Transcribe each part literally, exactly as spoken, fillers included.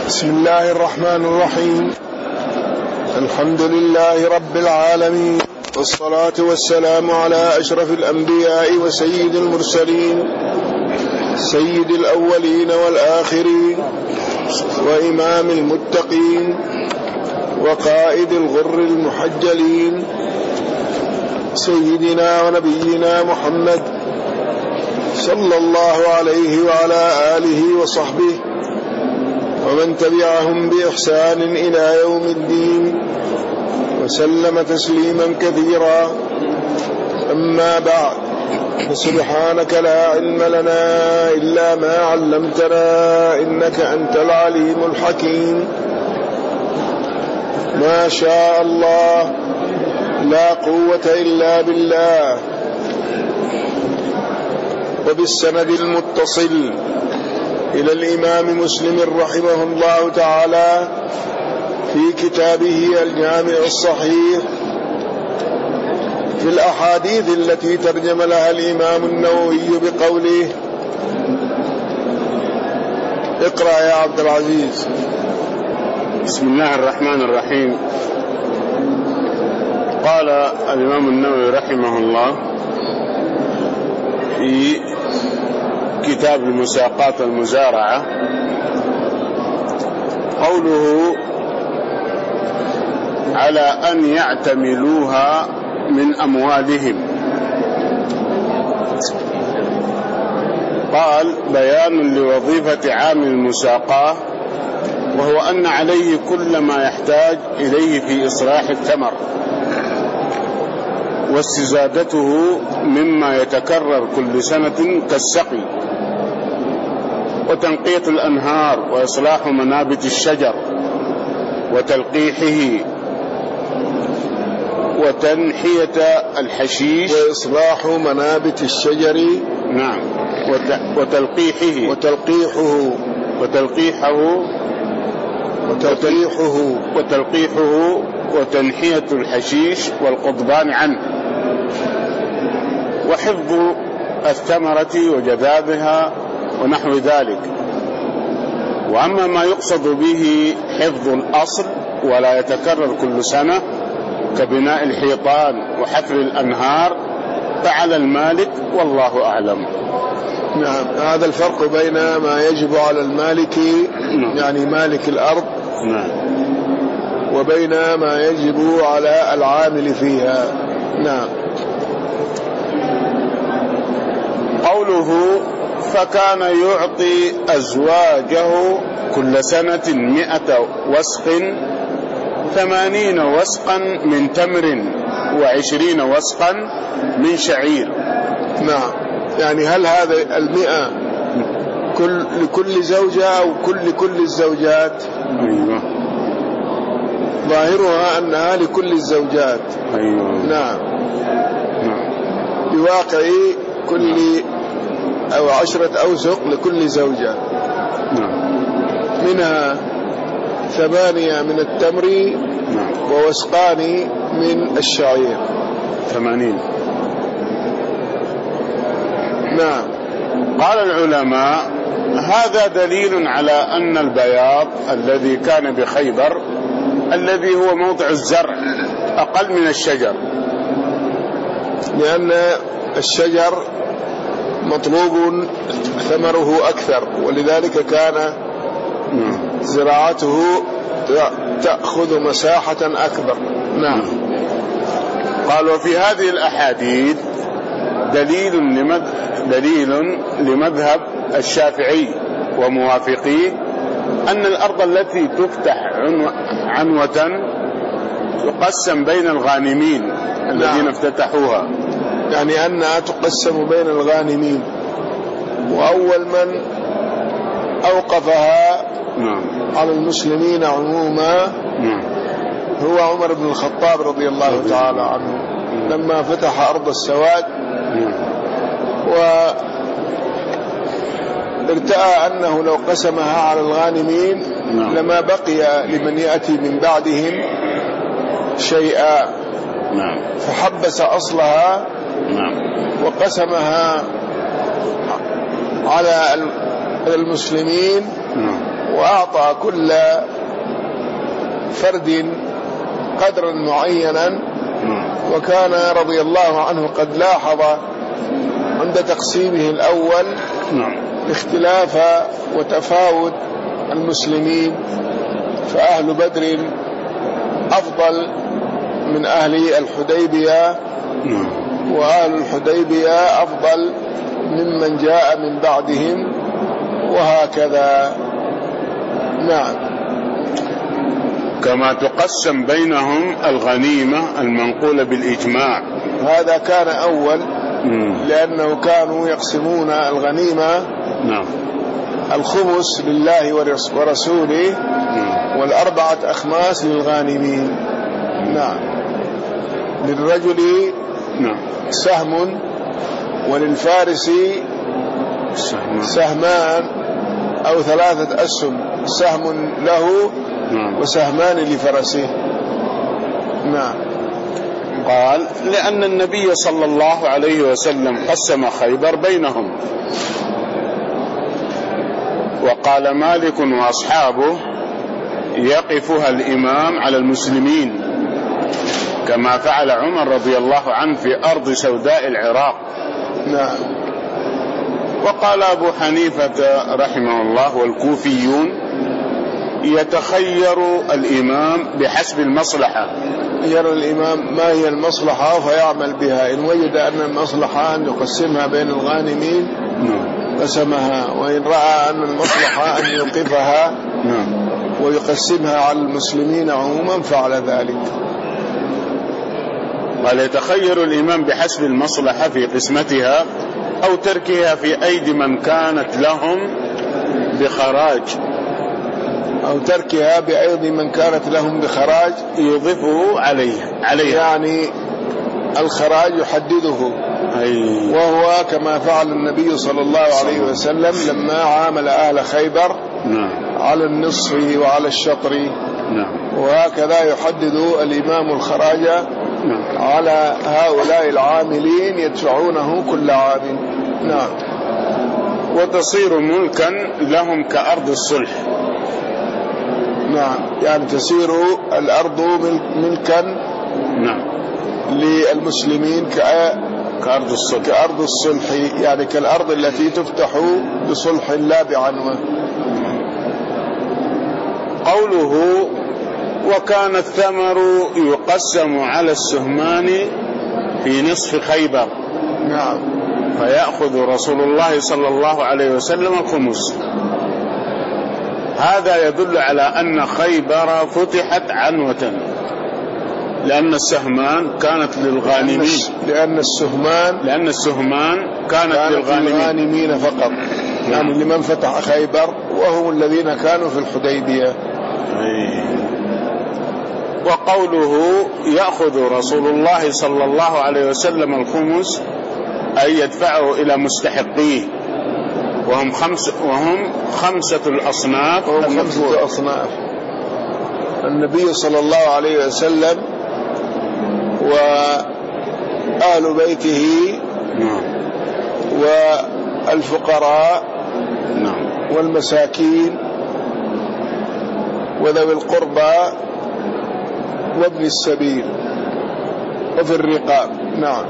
بسم الله الرحمن الرحيم. الحمد لله رب العالمين، والصلاة والسلام على أشرف الأنبياء وسيد المرسلين، سيد الأولين والآخرين، وإمام المتقين، وقائد الغر المحجلين، سيدنا ونبينا محمد صلى الله عليه وعلى آله وصحبه ومن تبعهم بإحسان إلى يوم الدين، وسلم تسليما كثيرا. أما بعد، فسبحانك لا علم لنا إلا ما علمتنا إنك أنت العليم الحكيم. ما شاء الله، لا قوة إلا بالله. وبالسند المتصل إلى الإمام مسلم رحمه الله تعالى في كتابه الجامع الصحيح في الأحاديث التي ترجم لها الإمام النووي بقوله: اقرأ يا عبد العزيز. بسم الله الرحمن الرحيم. قال الإمام النووي رحمه الله في كتاب المساقات والمزارعة، قوله: على أن يعتملوها من أموالهم. قال: بيان لوظيفة عامل المساقات، وهو أن عليه كل ما يحتاج إليه في إصلاح الثمر واستزادته مما يتكرر كل سنة كالسقي وتنقية الأنهار وإصلاح منابت الشجر وتلقيحه وتنحية الحشيش وإصلاح منابت الشجر. نعم. وتلقيحه وتلقيحه وتلقيحه وتلقيحه وتلقيحه وتنحية الحشيش والقضبان عنه، وحفظ الثمرة وجذابها ونحو ذلك. وأما ما يقصد به حفظ الأصل ولا يتكرر كل سنة كبناء الحيطان وحفر الأنهار فعلى المالك، والله أعلم. نعم، هذا الفرق بين ما يجب على المالك، نعم، يعني مالك الأرض، نعم، وبين ما يجب على العامل فيها. نعم. قوله: فكان يعطي أزواجه كل سنة مئة وسق، ثمانين وسقا من تمر وعشرين وسقا من شعير. نعم، يعني هل هذا المئة كل لكل زوجة أو كل كل الزوجات؟ أيوة. ظاهرها أنها لكل الزوجات. أيوة. نعم. نعم. بواقع كل أو عشرة أوسق لكل زوجة. نعم. منها ثمانية من التمر، نعم، ووسقان من الشعير. ثمانين. نعم. قال العلماء: هذا دليل على أن البياض الذي كان بخيبر، الذي هو موضع الزرع، أقل من الشجر، لأن الشجر مطلوب ثمره أكثر، ولذلك كان زراعته تأخذ مساحة أكبر. نعم. قال: وفي هذه الأحاديث دليل لمذهب, دليل لمذهب الشافعي وموافقيه أن الأرض التي تفتح عنوة تقسم بين الغانمين الذين نعم. افتتحوها، يعني أنها تقسم بين الغانمين، وأول من أوقفها نعم. على المسلمين عموما نعم. هو عمر بن الخطاب رضي الله تعالى عنه، لما فتح أرض السواد وارتأى أنه لو قسمها على الغانمين لما بقي لمن يأتي من بعدهم شيئا، فحبس أصلها وقسمها على المسلمين وأعطى كل فرد قدرا معينا. وكان رضي الله عنه قد لاحظ عند تقسيمه الأول اختلاف وتفاوت المسلمين، فأهل بدر أفضل من أهل الحديبية، وأهل الحديبية أفضل ممن جاء من بعدهم، وهكذا. نعم. كما تقسم بينهم الغنيمة المنقولة بالإجماع، هذا كان أول، لأنه كانوا يقسمون الغنيمة نعم. الخمس لله ورسوله، والأربعة أخماس للغانمين. نعم. للرجل نعم سهم، وللفارس سهمان أو ثلاثة أسهم، سهم له وسهمان لفرسه. نعم. قال لأن النبي صلى الله عليه وسلم قسم خيبر بينهم، وقال مالك وأصحابه يقفها الإمام على المسلمين كما فعل عمر رضي الله عنه في أرض سوداء العراق. نعم. وقال أبو حنيفة رحمه الله والكوفيون يتخير الإمام بحسب المصلحة، يرى الإمام ما هي المصلحة فيعمل بها، إن وجد أن المصلحة أن يقسمها بين الغانمين قسمها، وإن رأى أن المصلحة أن يوقفها ويقسمها على المسلمين عموما فعل ذلك. قال يتخير الإمام بحسب المصلحة في قسمتها أو تركها في أيدي من كانت لهم بخراج، أو تركها بأيدي من كانت لهم بخراج يضيفه عليه عليها، يعني الخراج يحدده. أي. وهو كما فعل النبي صلى الله عليه وسلم لما عامل أهل خيبر نعم. على النصف وعلى الشطر. نعم. وهكذا يحدد الإمام الخراج نعم. على هؤلاء العاملين يدفعونه كل عام. نعم. وتصير ملكا لهم كأرض الصلح. نعم. يعني تسير الأرض ملكا نعم. للمسلمين كأرض الصلح، كأرض الصلح، يعني كالأرض التي تفتح بصلح لا بعنوة. قوله وكان الثمر يقسم على السهمان في نصف خيبر. نعم. فيأخذ رسول الله صلى الله عليه وسلم الخمس. هذا يدل على أن خيبر فتحت عنوة، لأن السهمان كانت للغانمين، لأن السهمان لأن السهمان كانت, كانت للغانمين. للغانمين فقط، يعني نعم. لمن فتح خيبر وهم الذين كانوا في الحديبية. وقوله يأخذ رسول الله صلى الله عليه وسلم الخمس أي يدفعه إلى مستحقيه، وهم خمس وهم خمسة الأصناف. وهم خمسة أصناف: النبي صلى الله عليه وسلم وآل بيته والفقراء والمساكين وذوي القربى وابن السبيل وفي الرقاب. نعم.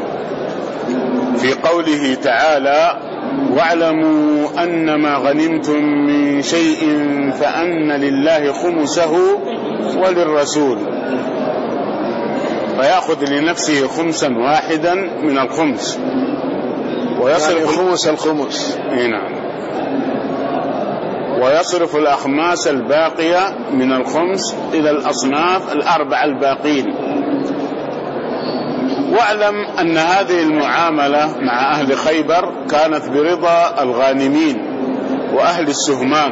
في قوله تعالى واعلموا أنما غنمتم من شيء فأن لله خمسه وللرسول، فيأخذ لنفسه خمسا واحدا من الخمس ويصرف يعني خمس الخمس. نعم. ويصرف الأخماس الباقية من الخمس إلى الأصناف الأربع الباقين. واعلم أن هذه المعاملة مع أهل خيبر كانت برضا الغانمين وأهل السهمان،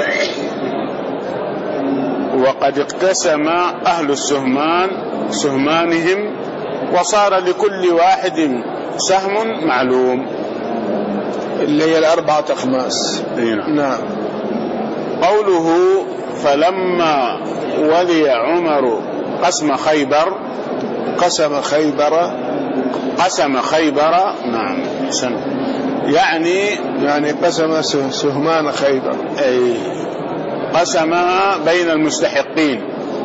وقد اقتسم أهل السهمان سهمانهم وصار لكل واحد سهم معلوم اللي هي الأربعة أخماس. نعم. قوله فلما ولي عمر قسم خيبر قسم خيبر قسم خيبر نعم سنة. يعني يعني قسم سهمان خيبر، أي قسمها بين المستحقين،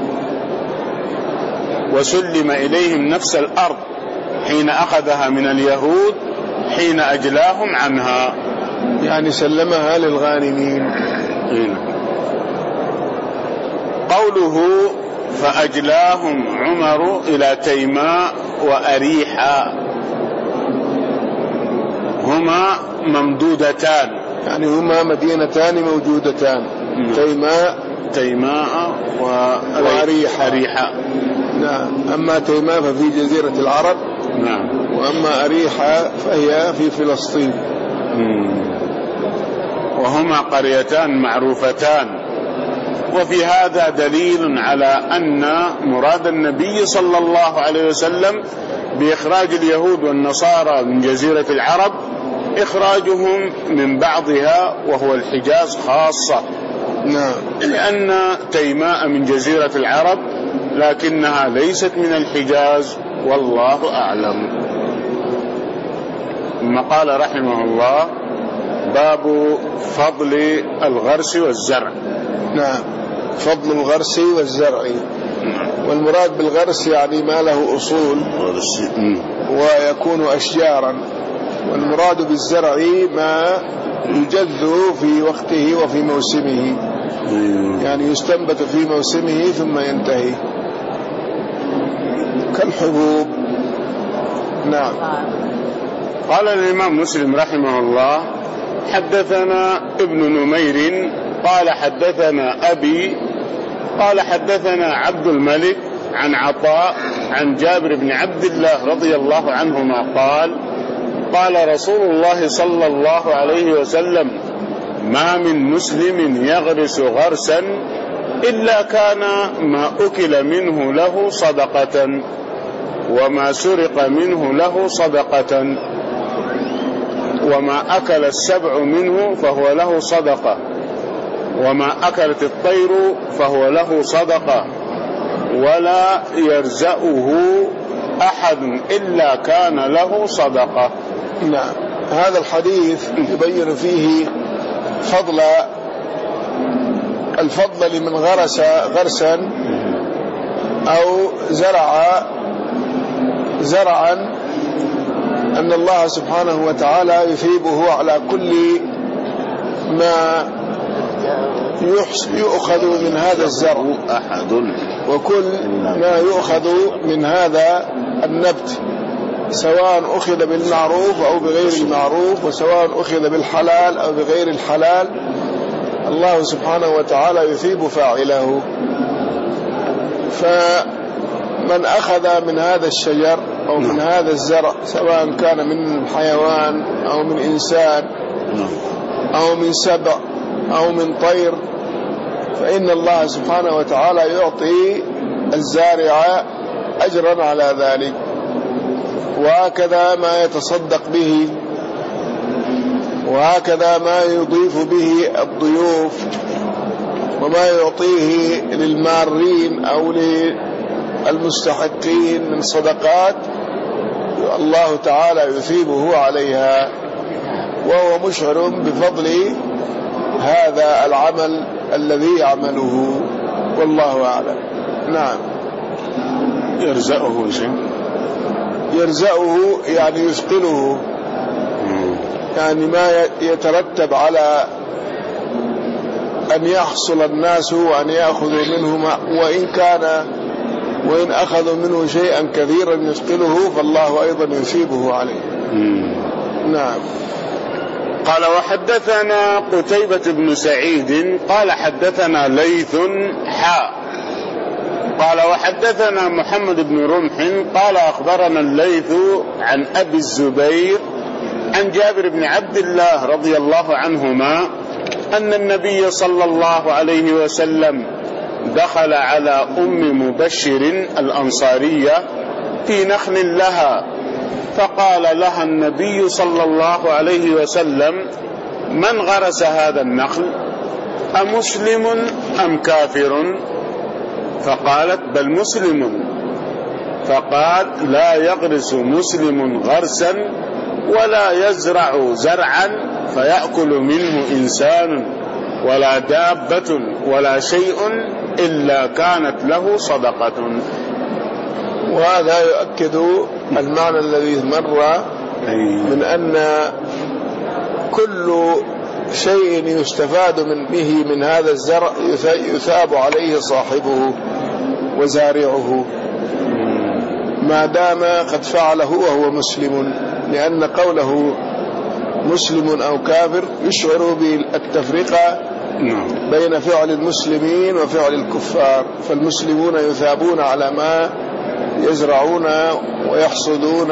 وسلم إليهم نفس الأرض حين أخذها من اليهود حين أجلاهم عنها، يعني سلمها للغانمين. قوله فأجلاهم عمر إلى تيماء وأريحا هما ممدودتان، يعني هما مدينتان موجودتان، تيماء تيماء وأريحا. أريحا. نعم. أما تيماء ففي جزيرة العرب، نعم. وأما أريحا فهي في فلسطين. مم. وهما قريتان معروفتان. وفي هذا دليل على أن مراد النبي صلى الله عليه وسلم بإخراج اليهود والنصارى من جزيرة العرب إخراجهم من بعضها وهو الحجاز خاصة. نعم. لأن تيماء من جزيرة العرب لكنها ليست من الحجاز والله أعلم. ثم قال رحمه الله باب فضل الغرس والزرع. نعم. فضل الغرس والزرع. والمراد بالغرس يعني ما له أصول ويكون أشجارا، والمراد بالزرع ما يجذ في وقته وفي موسمه، يعني يستنبت في موسمه ثم ينتهي كالحبوب. نعم. قال الإمام مسلم رحمه الله حدثنا ابن نمير قال حدثنا أبي قال حدثنا عبد الملك عن عطاء عن جابر بن عبد الله رضي الله عنهما قال قال رسول الله صلى الله عليه وسلم ما من مسلم يغرس غرسا إلا كان ما أكل منه له صدقة وما سرق منه له صدقة وما أكل السبع منه فهو له صدقة وما أكلت الطير فهو له صدقة ولا يرزأه أحد إلا كان له صدقة. نعم. هذا الحديث يبين فيه فضل الفضل لمن غرس غرسا أو زرع زرعا، أن الله سبحانه وتعالى يثيبه على كل ما يؤخذ من هذا الزرع أحد وكل ما يؤخذ من هذا النبت، سواء أخذ بالمعروف أو بغير المعروف، وسواء أخذ بالحلال أو بغير الحلال، الله سبحانه وتعالى يثيب فاعله. فمن أخذ من هذا الشجر أو من هذا الزرع سواء كان من حيوان أو من إنسان أو من سبع أو من طير، فإن الله سبحانه وتعالى يعطي الزارع أجرا على ذلك. وهكذا ما يتصدق به، وهكذا ما يضيف به الضيوف، وما يعطيه للمارين أو للمستحقين من صدقات، الله تعالى يثيبه عليها، وهو مشعر بفضل هذا العمل الذي يعمله، والله أعلم. نعم. يرزقه شيء يرزقه يعني يثقله، يعني ما يترتب على أن يحصل الناس وأن يأخذوا منه، وإن كان وإن أخذوا منه شيئا كثيرا يثقله فالله أيضا يثيبه عليه. نعم. قال وحدثنا قتيبة بن سعيد قال حدثنا ليث حاء قال وحدثنا محمد بن رمح قال أخبرنا الليث عن أبي الزبير عن جابر بن عبد الله رضي الله عنهما أن النبي صلى الله عليه وسلم دخل على أم مبشر الأنصارية في نخل لها، فقال لها النبي صلى الله عليه وسلم من غرس هذا النخل أمسلم أم كافر؟ فقالت بل مسلم. فقال لا يغرس مسلم غرسا ولا يزرع زرعا فيأكل منه إنسان ولا دابة ولا شيء إلا كانت له صدقة. وهذا يؤكد المعنى الذي مر من أن كل شيء يستفاد من به من هذا الزرع يثاب عليه صاحبه وزارعه ما دام قد فعله وهو مسلم، لأن قوله مسلم أو كافر يشعر بالتفرقة بين فعل المسلمين وفعل الكفار، فالمسلمون يثابون على ما يزرعون ويحصدون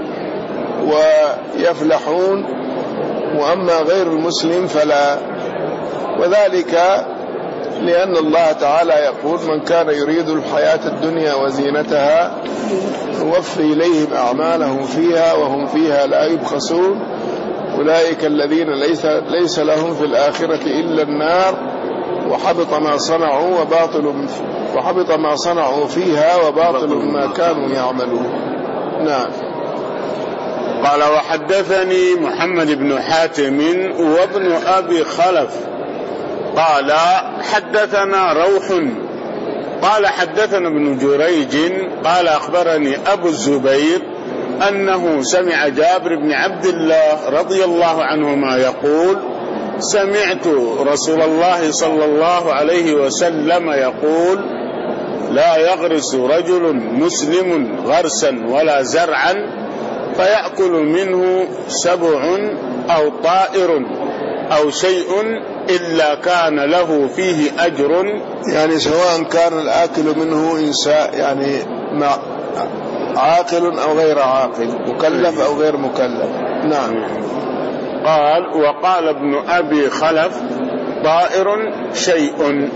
ويفلحون، وأما غير المسلم فلا. وذلك لأن الله تعالى يقول من كان يريد الحياة الدنيا وزينتها نوفي إليهم أعمالهم فيها وهم فيها لا يبخسون أولئك الذين ليس, ليس لهم في الآخرة إلا النار وحبط ما صنعوا وباطل وحبط ما صنعوا فيها وباطل ما كانوا يعملون. نعم. قال وحدثني محمد بن حاتم وابن أبي خلف قال حدثنا روح قال حدثنا ابن جريج قال أخبرني أبو الزبير أنه سمع جابر بن عبد الله رضي الله عنهما يقول سمعت رسول الله صلى الله عليه وسلم يقول لا يغرس رجل مسلم غرسا ولا زرعا فيأكل منه سبع أو طائر أو شيء إلا كان له فيه أجر. يعني سواء كان الآكل منه إنسان يعني مع عاقل أو غير عاقل، مكلف أو غير مكلف. نعم. قال وقال ابن أبي خلف طائر شيء،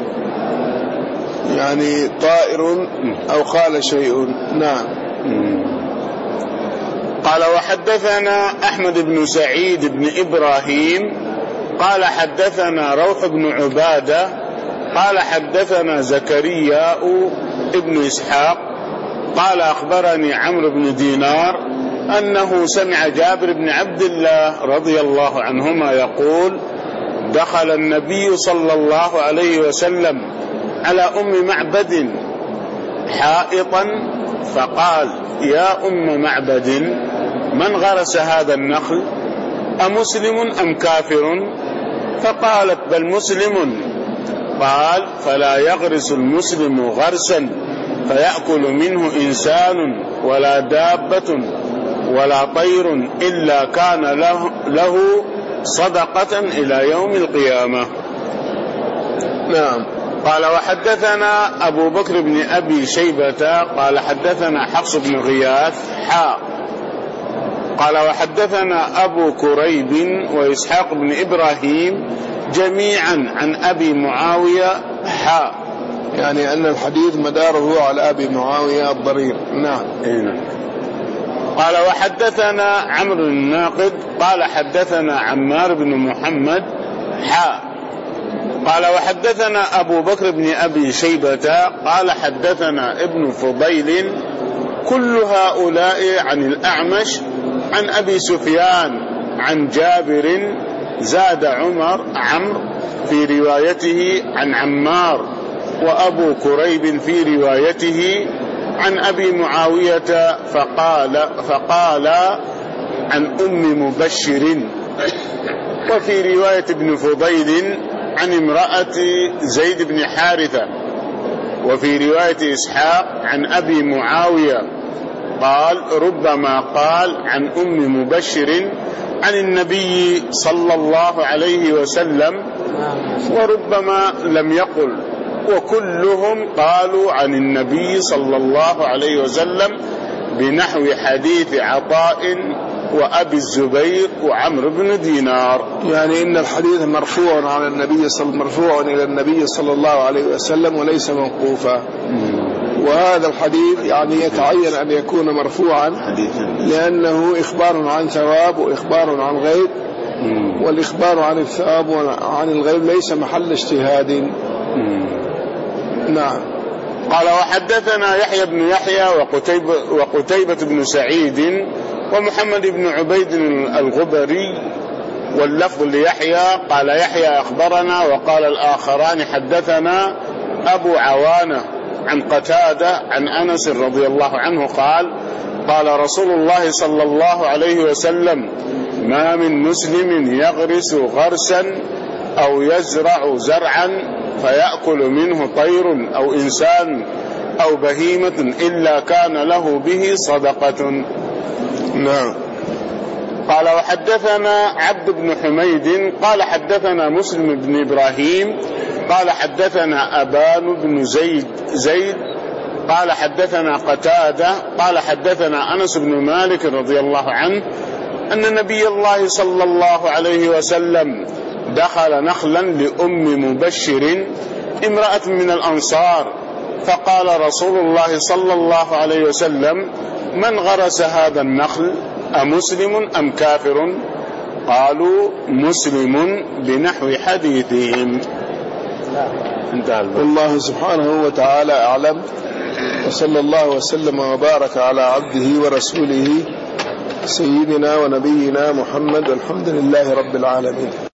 يعني طائر أو قال شيء. نعم. قال وحدثنا أحمد بن سعيد بن إبراهيم قال حدثنا روح بن عبادة قال حدثنا زكريا ابن إسحاق قال أخبرني عمرو بن دينار أنه سمع جابر بن عبد الله رضي الله عنهما يقول دخل النبي صلى الله عليه وسلم على أم معبد حائطا فقال يا أم معبد من غرس هذا النخل أمسلم أم كافر؟ فقالت بل مسلم. قال فلا يغرس المسلم غرسا فيأكل منه إنسان ولا دابة ولا طير إلا كان له, له صدقة إلى يوم القيامة. نعم. قال وحدثنا أبو بكر بن أبي شيبة قال حدثنا حفص بن غياث حاء قال وحدثنا أبو كريب وإسحاق بن إبراهيم جميعا عن أبي معاوية حاء، يعني أن الحديث مداره على أبي معاوية الضرير. نعم. قال وحدثنا عمرو الناقد قال حدثنا عمار بن محمد حاء قال وحدثنا أبو بكر بن أبي شيبة قال حدثنا ابن فضيل كل هؤلاء عن الأعمش عن أبي سفيان عن جابر زاد عمر عمرو في روايته عن عمار وأبو كريب في روايته عن أبي معاوية فقال, فقال عن أم مبشر. وفي رواية ابن فضيل عن امرأة زيد بن حارثة. وفي رواية إسحاق عن أبي معاوية قال ربما قال عن أم مبشر عن النبي صلى الله عليه وسلم وربما لم يقل، وكلهم قالوا عن النبي صلى الله عليه وسلم بنحو حديث عطاء وأبي الزبير وعمرو بن دينار. يعني إن الحديث مرفوع على النبي صلى مرفوع إلى النبي صلى الله عليه وسلم وليس موقوفا. وهذا الحديث يعني يتعين أن يكون مرفوعا لأنه إخبار عن ثواب وإخبار عن غيب، والإخبار عن الثواب وعن الغيب ليس محل اجتهاد. نعم. قال وحدثنا يحيى بن يحيى وقتيبة, وقتيبة بن سعيد ومحمد بن عبيد الغبري واللفظ ليحيى قال يحيى أخبرنا، وقال الآخران حدثنا أبو عوانة عن قتادة عن أنس رضي الله عنه قال قال رسول الله صلى الله عليه وسلم ما من مسلم يغرس غرسا أو يزرع زرعا فيأكل منه طير أو إنسان أو بهيمة إلا كان له به صدقة. نعم. قال وحدثنا عبد بن حميد قال حدثنا مسلم بن إبراهيم قال حدثنا أبان بن زيد زيد قال حدثنا قتادة قال حدثنا أنس بن مالك رضي الله عنه أن نبي الله صلى الله عليه وسلم دخل نخلا لأم مبشر امرأة من الأنصار، فقال رسول الله صلى الله عليه وسلم من غرس هذا النخل أمسلم أم كافر؟ قالوا مسلم بنحو حديثهم. والله سبحانه وتعالى أعلم، وصلى الله وسلم وبارك على عبده ورسوله سيدنا ونبينا محمد، والحمد لله رب العالمين.